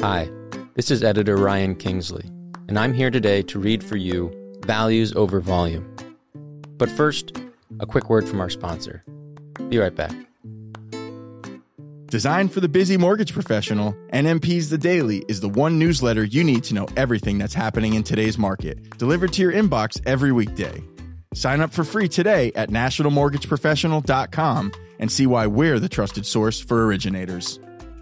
Hi, this is editor Ryan Kingsley, and I'm here today to read for you Values Over Volume. But first, a quick word from our sponsor. Be right back. Designed for the busy mortgage professional, NMP's The Daily is the one newsletter you need to know everything that's happening in today's market, delivered to your inbox every weekday. Sign up for free today at nationalmortgageprofessional.com and see why we're the trusted source for originators.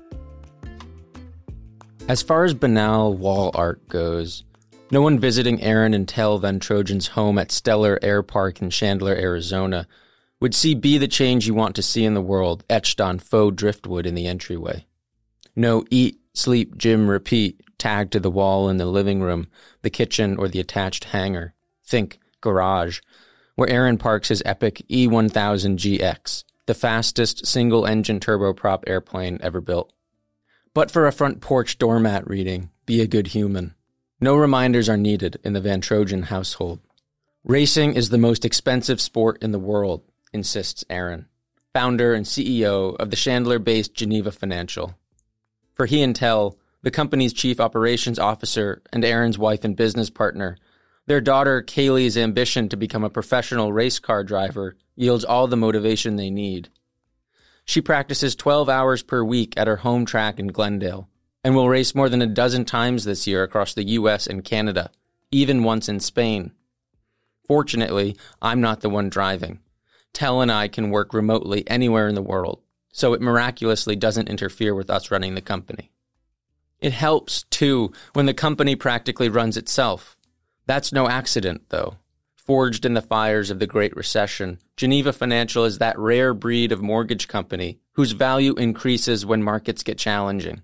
As far as banal wall art goes, no one visiting Aaron and Tel Van Trojan's home at Stellar Air Park in Chandler, Arizona, would see "Be the change you want to see in the world" etched on faux driftwood in the entryway. No "Eat, Sleep, Gym, Repeat" tagged to the wall in the living room, the kitchen, or the attached hangar. Think garage, where Aaron parks his epic E1000GX, the fastest single-engine turboprop airplane ever built. But for a front porch doormat reading, "Be a good human," no reminders are needed in the Van Trojan household. Racing is the most expensive sport in the world, insists Aaron, founder and CEO of the Chandler-based Geneva Financial. For he and Tel, the company's chief operations officer and Aaron's wife and business partner, their daughter Kaylee's ambition to become a professional race car driver yields all the motivation they need. She practices 12 hours per week at her home track in Glendale and will race more than a dozen times this year across the U.S. and Canada, even once in Spain. Fortunately, I'm not the one driving. Tel and I can work remotely anywhere in the world, so it miraculously doesn't interfere with us running the company. It helps, too, when the company practically runs itself. That's no accident, though. Forged in the fires of the Great Recession, Geneva Financial is that rare breed of mortgage company whose value increases when markets get challenging.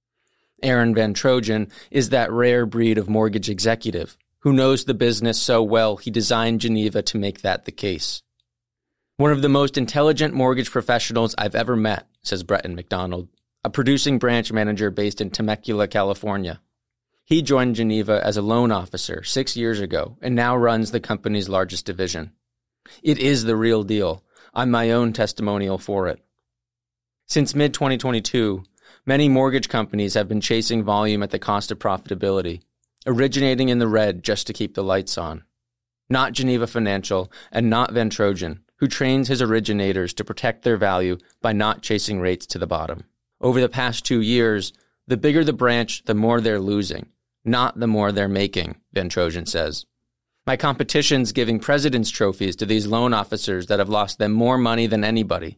Aaron Van Trojan is that rare breed of mortgage executive who knows the business so well he designed Geneva to make that the case. One of the most intelligent mortgage professionals I've ever met, says Breton McDonald, a producing branch manager based in Temecula, California. He joined Geneva as a loan officer 6 years ago and now runs the company's largest division. It is the real deal. I'm my own testimonial for it. Since mid-2022, many mortgage companies have been chasing volume at the cost of profitability, originating in the red just to keep the lights on. Not Geneva Financial and not Van Trojan, who trains his originators to protect their value by not chasing rates to the bottom. Over the past 2 years, the bigger the branch, the more they're losing, not the more they're making, Van Trojan says. My competition's giving president's trophies to these loan officers that have lost them more money than anybody.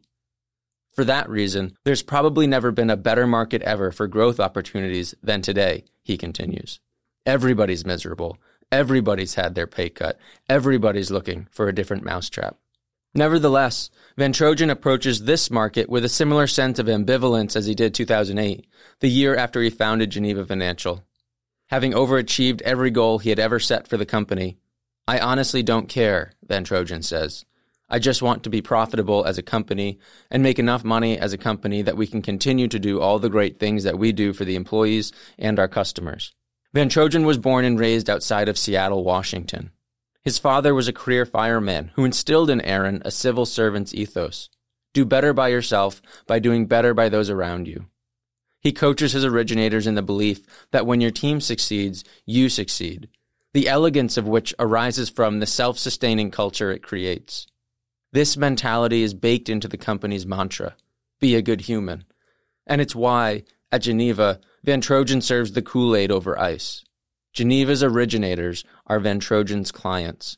For that reason, there's probably never been a better market ever for growth opportunities than today, he continues. Everybody's miserable. Everybody's had their pay cut. Everybody's looking for a different mousetrap. Nevertheless, Van Trojan approaches this market with a similar sense of ambivalence as he did 2008, the year after he founded Geneva Financial. Having overachieved every goal he had ever set for the company, "I honestly don't care," Van Trojan says. "I just want to be profitable as a company and make enough money as a company that we can continue to do all the great things that we do for the employees and our customers." Van Trojan was born and raised outside of Seattle, Washington. His father was a career fireman who instilled in Aaron a civil servant's ethos. Do better by yourself by doing better by those around you. He coaches his originators in the belief that when your team succeeds, you succeed, the elegance of which arises from the self-sustaining culture it creates. This mentality is baked into the company's mantra, "Be a good human." And it's why, at Geneva, Van Trojan serves the Kool-Aid over ice. Geneva's originators are Van Trojan's clients.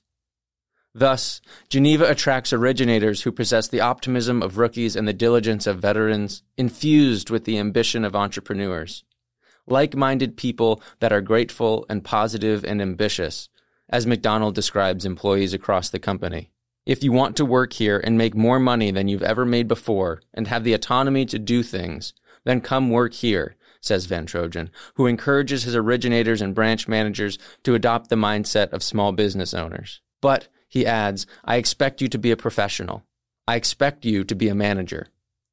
Thus, Geneva attracts originators who possess the optimism of rookies and the diligence of veterans, infused with the ambition of entrepreneurs. Like-minded people that are grateful and positive and ambitious, as McDonald describes employees across the company. If you want to work here and make more money than you've ever made before and have the autonomy to do things, then come work here, says Van Trojan, who encourages his originators and branch managers to adopt the mindset of small business owners. But, he adds, I expect you to be a professional. I expect you to be a manager.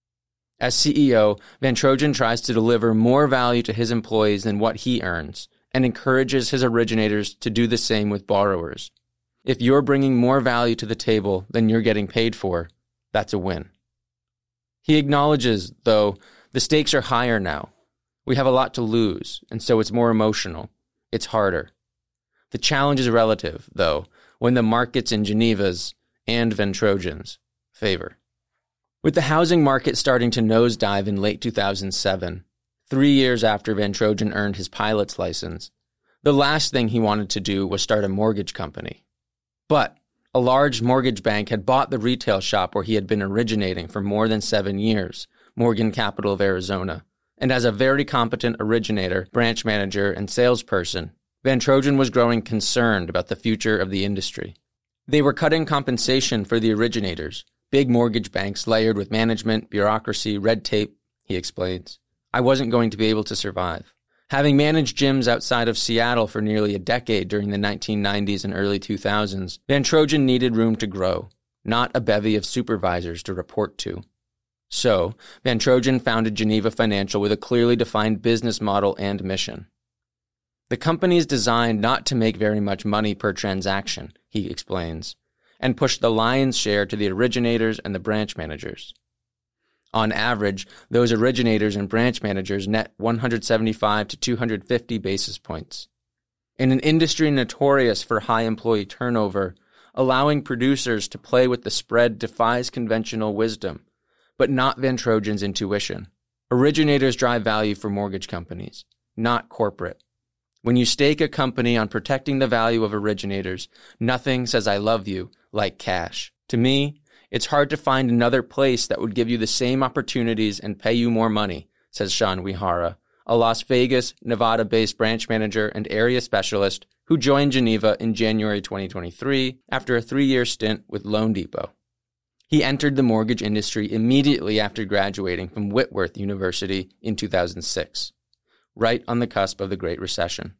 As CEO, Van Trojan tries to deliver more value to his employees than what he earns, and encourages his originators to do the same with borrowers. If you're bringing more value to the table than you're getting paid for, that's a win. He acknowledges, though, the stakes are higher now. We have a lot to lose, and so it's more emotional. It's harder. The challenge is relative, though, when the market's in Geneva's and Van Trojan's favor. With the housing market starting to nosedive in late 2007, 3 years after Van Trojan earned his pilot's license, the last thing he wanted to do was start a mortgage company. But a large mortgage bank had bought the retail shop where he had been originating for more than 7 years, Morgan Capital of Arizona. And as a very competent originator, branch manager, and salesperson, Van Trojan was growing concerned about the future of the industry. They were cutting compensation for the originators, big mortgage banks layered with management, bureaucracy, red tape, he explains. I wasn't going to be able to survive. Having managed gyms outside of Seattle for nearly a decade during the 1990s and early 2000s, Van Trojan needed room to grow, not a bevy of supervisors to report to. So, Van Trojan founded Geneva Financial with a clearly defined business model and mission. The company is designed not to make very much money per transaction, he explains, and push the lion's share to the originators and the branch managers. On average, those originators and branch managers net 175 to 250 basis points. In an industry notorious for high employee turnover, allowing producers to play with the spread defies conventional wisdom, but not Van Trojan's intuition. Originators drive value for mortgage companies, not corporate. When you stake a company on protecting the value of originators, nothing says I love you like cash. To me, it's hard to find another place that would give you the same opportunities and pay you more money, says Sean Wihara, a Las Vegas, Nevada-based branch manager and area specialist who joined Geneva in January 2023 after a 3-year stint with loanDepot. He entered the mortgage industry immediately after graduating from Whitworth University in 2006, right on the cusp of the Great Recession.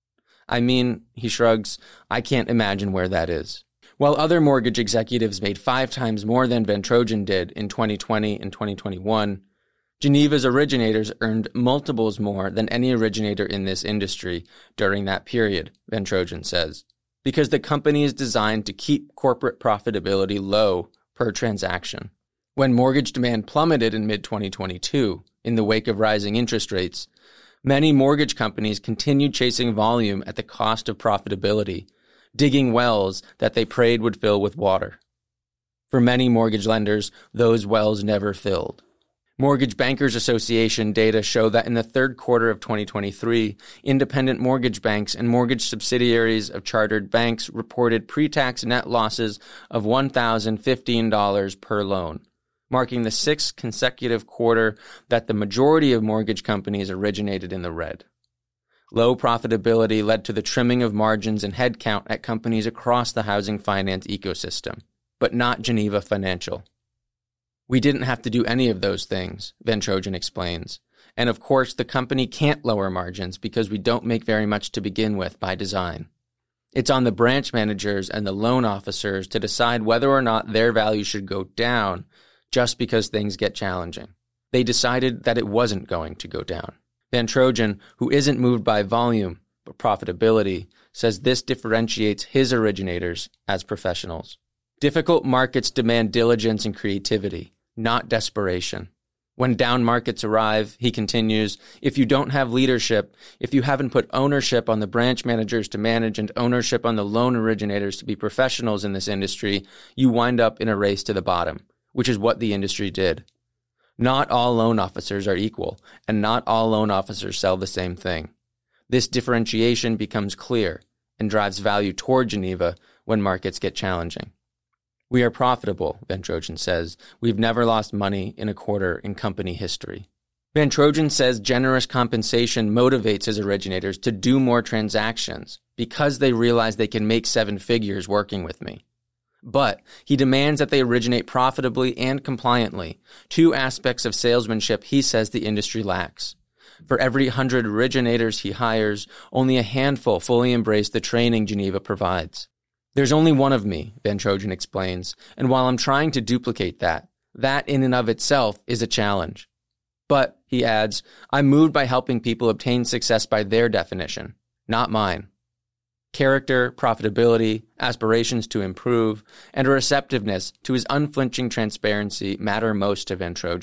I mean, he shrugs, I can't imagine where that is. While other mortgage executives made 5 times more than Van Trojan did in 2020 and 2021, Geneva's originators earned multiples more than any originator in this industry during that period, Van Trojan says, because the company is designed to keep corporate profitability low per transaction. When mortgage demand plummeted in mid-2022, in the wake of rising interest rates, many mortgage companies continued chasing volume at the cost of profitability, digging wells that they prayed would fill with water. For many mortgage lenders, those wells never filled. Mortgage Bankers Association data show that in the third quarter of 2023, independent mortgage banks and mortgage subsidiaries of chartered banks reported pre-tax net losses of $1,015 per loan, marking the 6th consecutive quarter that the majority of mortgage companies originated in the red. Low profitability led to the trimming of margins and headcount at companies across the housing finance ecosystem, but not Geneva Financial. We didn't have to do any of those things, Van Trojan explains. And of course, the company can't lower margins because we don't make very much to begin with by design. It's on the branch managers and the loan officers to decide whether or not their value should go down just because things get challenging. They decided that it wasn't going to go down. Van Trojan, who isn't moved by volume but profitability, says this differentiates his originators as professionals. Difficult markets demand diligence and creativity, not desperation. When down markets arrive, he continues, if you don't have leadership, if you haven't put ownership on the branch managers to manage and ownership on the loan originators to be professionals in this industry, you wind up in a race to the bottom, which is what the industry did. Not all loan officers are equal, and not all loan officers sell the same thing. This differentiation becomes clear and drives value toward Geneva when markets get challenging. We are profitable, Van Trojan says. We've never lost money in a quarter in company history. Van Trojan says generous compensation motivates his originators to do more transactions because they realize they can make 7 figures working with me. But he demands that they originate profitably and compliantly, 2 aspects of salesmanship he says the industry lacks. For every 100 originators he hires, only a handful fully embrace the training Geneva provides. There's only one of me, Van Trojan explains, and while I'm trying to duplicate that in and of itself is a challenge. But, he adds, I'm moved by helping people obtain success by their definition, not mine. Character, profitability, aspirations to improve, and a receptiveness to his unflinching transparency matter most to Van Trojan.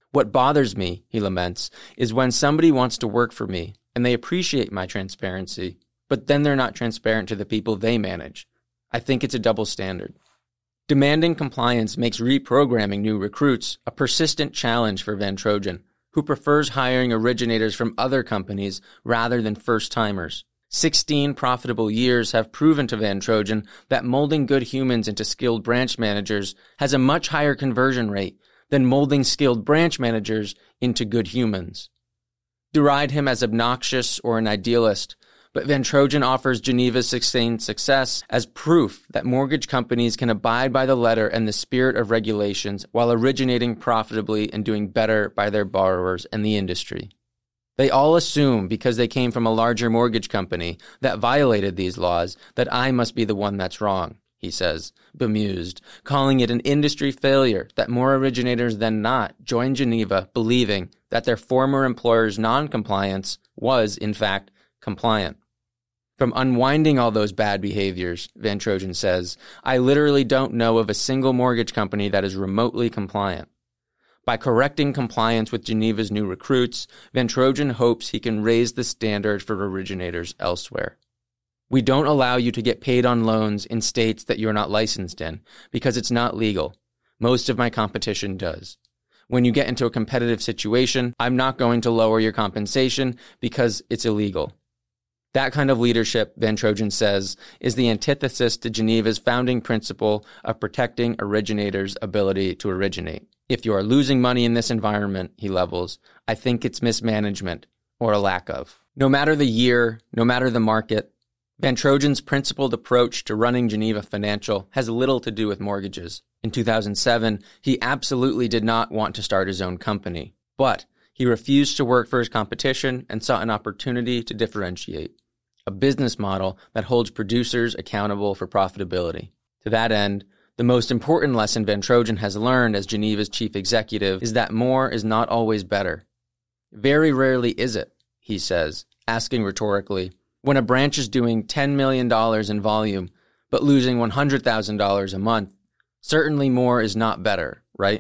What bothers me, he laments, is when somebody wants to work for me and they appreciate my transparency, but then they're not transparent to the people they manage. I think it's a double standard. Demanding compliance makes reprogramming new recruits a persistent challenge for Van Trojan, who prefers hiring originators from other companies rather than first-timers. 16 profitable years have proven to Van Trojan that molding good humans into skilled branch managers has a much higher conversion rate than molding skilled branch managers into good humans. Deride him as obnoxious or an idealist, but Van Trojan offers Geneva's sustained success as proof that mortgage companies can abide by the letter and the spirit of regulations while originating profitably and doing better by their borrowers and the industry. They all assume, because they came from a larger mortgage company that violated these laws, that I must be the one that's wrong, he says, bemused, calling it an industry failure that more originators than not joined Geneva believing that their former employer's non-compliance was, in fact, compliant. From unwinding all those bad behaviors, Van Trojan says, I literally don't know of a single mortgage company that is remotely compliant. By correcting compliance with Geneva's new recruits, Van Trojan hopes he can raise the standard for originators elsewhere. We don't allow you to get paid on loans in states that you're not licensed in, because it's not legal. Most of my competition does. When you get into a competitive situation, I'm not going to lower your compensation because it's illegal. That kind of leadership, Van Trojan says, is the antithesis to Geneva's founding principle of protecting originators' ability to originate. If you are losing money in this environment, he levels, I think it's mismanagement, or a lack of. No matter the year, no matter the market, Van Trojan's principled approach to running Geneva Financial has little to do with mortgages. In 2007, he absolutely did not want to start his own company, but he refused to work for his competition and sought an opportunity to differentiate, a business model that holds producers accountable for profitability. To that end, the most important lesson Van Trojan has learned as Geneva's chief executive is that more is not always better. Very rarely is it, he says, asking rhetorically, when a branch is doing $10 million in volume but losing $100,000 a month, certainly more is not better, right?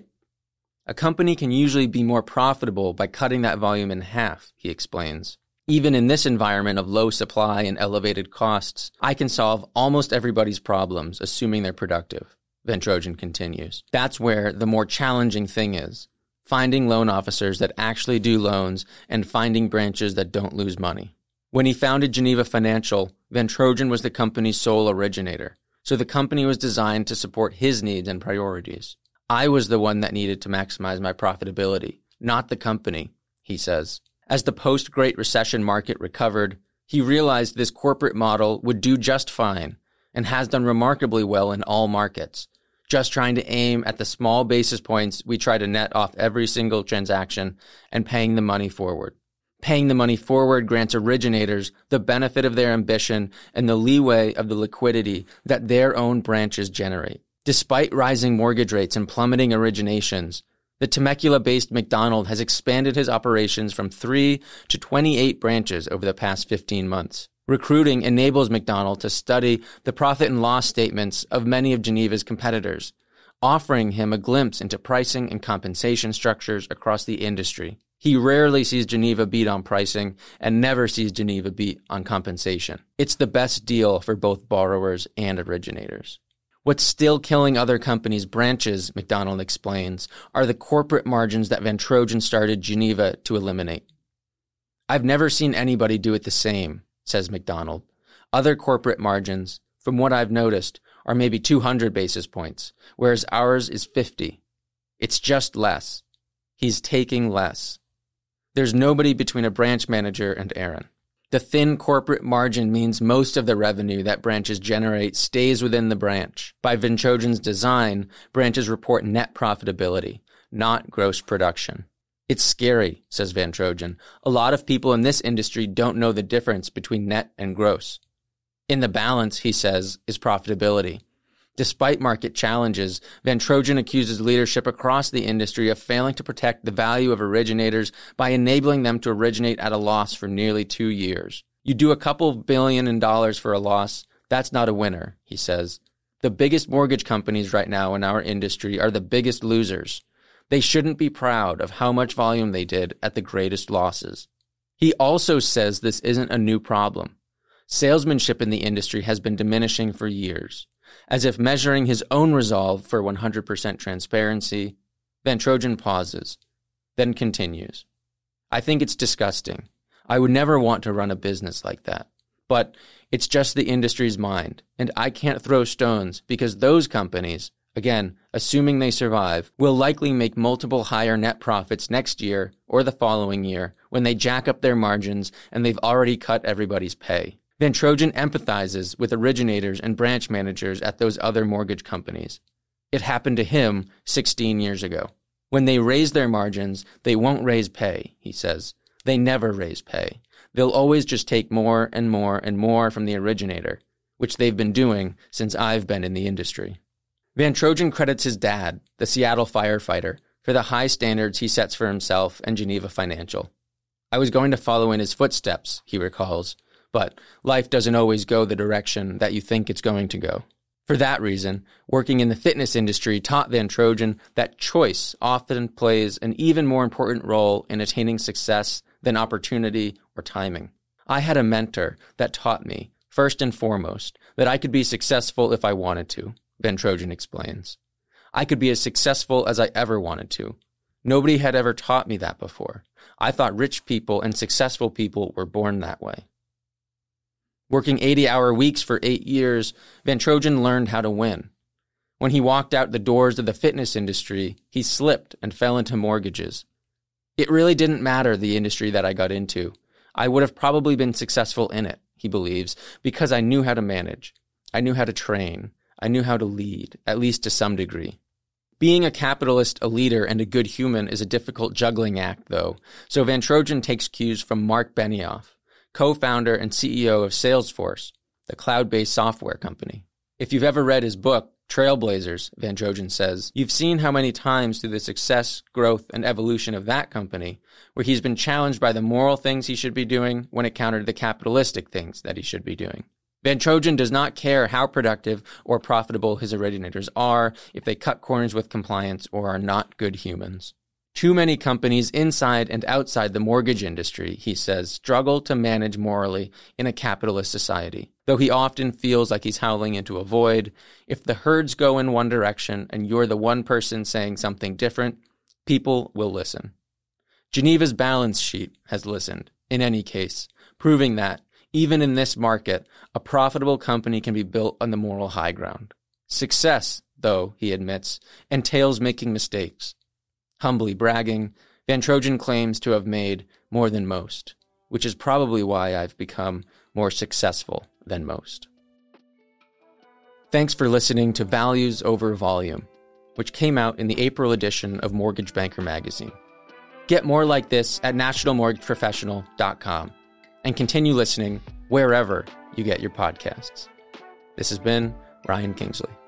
A company can usually be more profitable by cutting that volume in half, he explains. Even in this environment of low supply and elevated costs, I can solve almost everybody's problems, assuming they're productive. Van Trojan continues. That's where the more challenging thing is, finding loan officers that actually do loans and finding branches that don't lose money. When he founded Geneva Financial, Van Trojan was the company's sole originator, so the company was designed to support his needs and priorities. I was the one that needed to maximize my profitability, not the company, he says. As the post-Great Recession market recovered, he realized this corporate model would do just fine and has done remarkably well in all markets, just trying to aim at the small basis points we try to net off every single transaction and paying the money forward. Paying the money forward grants originators the benefit of their ambition and the leeway of the liquidity that their own branches generate. Despite rising mortgage rates and plummeting originations, the Temecula-based McDonald has expanded his operations from 3 to 28 branches over the past 15 months. Recruiting enables McDonald to study the profit and loss statements of many of Geneva's competitors, offering him a glimpse into pricing and compensation structures across the industry. He rarely sees Geneva beat on pricing and never sees Geneva beat on compensation. It's the best deal for both borrowers and originators. What's still killing other companies' branches, McDonald explains, are the corporate margins that Van Trojan started Geneva to eliminate. I've never seen anybody do it the same, says McDonald. Other corporate margins, from what I've noticed, are maybe 200 basis points, whereas ours is 50. It's just less. He's taking less. There's nobody between a branch manager and Aaron. The thin corporate margin means most of the revenue that branches generate stays within the branch. By Van Trojan's design, branches report net profitability, not gross production. It's scary, says Van Trojan. A lot of people in this industry don't know the difference between net and gross. In the balance, he says, is profitability. Despite market challenges, Van Trojan accuses leadership across the industry of failing to protect the value of originators by enabling them to originate at a loss for nearly 2 years. You do a couple of billion in dollars for a loss, that's not a winner, he says. The biggest mortgage companies right now in our industry are the biggest losers. They shouldn't be proud of how much volume they did at the greatest losses. He also says this isn't a new problem. Salesmanship in the industry has been diminishing for years. As if measuring his own resolve for 100% transparency, Van Trojan pauses, then continues. I think it's disgusting. I would never want to run a business like that. But it's just the industry's mind, and I can't throw stones because those companies, again, assuming they survive, will likely make multiple higher net profits next year or the following year when they jack up their margins and they've already cut everybody's pay. Van Trojan empathizes with originators and branch managers at those other mortgage companies. It happened to him 16 years ago. When they raise their margins, they won't raise pay, he says. They never raise pay. They'll always just take more and more and more from the originator, which they've been doing since I've been in the industry. Van Trojan credits his dad, the Seattle firefighter, for the high standards he sets for himself and Geneva Financial. I was going to follow in his footsteps, he recalls, but life doesn't always go the direction that you think it's going to go. For that reason, working in the fitness industry taught Van Trojan that choice often plays an even more important role in attaining success than opportunity or timing. I had a mentor that taught me, first and foremost, that I could be successful if I wanted to, Van Trojan explains. I could be as successful as I ever wanted to. Nobody had ever taught me that before. I thought rich people and successful people were born that way. Working 80-hour weeks for 8 years, Van Trojan learned how to win. When he walked out the doors of the fitness industry, he slipped and fell into mortgages. It really didn't matter the industry that I got into. I would have probably been successful in it, he believes, because I knew how to manage. I knew how to train. I knew how to lead, at least to some degree. Being a capitalist, a leader, and a good human is a difficult juggling act, though, so Van Trojan takes cues from Mark Benioff, co-founder and CEO of Salesforce, the cloud-based software company. If you've ever read his book, Trailblazers, Van Trojan says, you've seen how many times through the success, growth, and evolution of that company, where he's been challenged by the moral things he should be doing when it countered the capitalistic things that he should be doing. Van Trojan does not care how productive or profitable his originators are if they cut corners with compliance or are not good humans. Too many companies inside and outside the mortgage industry, he says, struggle to manage morally in a capitalist society. Though he often feels like he's howling into a void, if the herds go in one direction and you're the one person saying something different, people will listen. Geneva's balance sheet has listened, in any case, proving that, even in this market, a profitable company can be built on the moral high ground. Success, though, he admits, entails making mistakes. Humbly bragging, Van Trojan claims to have made more than most, which is probably why I've become more successful than most. Thanks for listening to Values Over Volume, which came out in the April edition of Mortgage Banker magazine. Get more like this at nationalmortgageprofessional.com and continue listening wherever you get your podcasts. This has been Ryan Kingsley.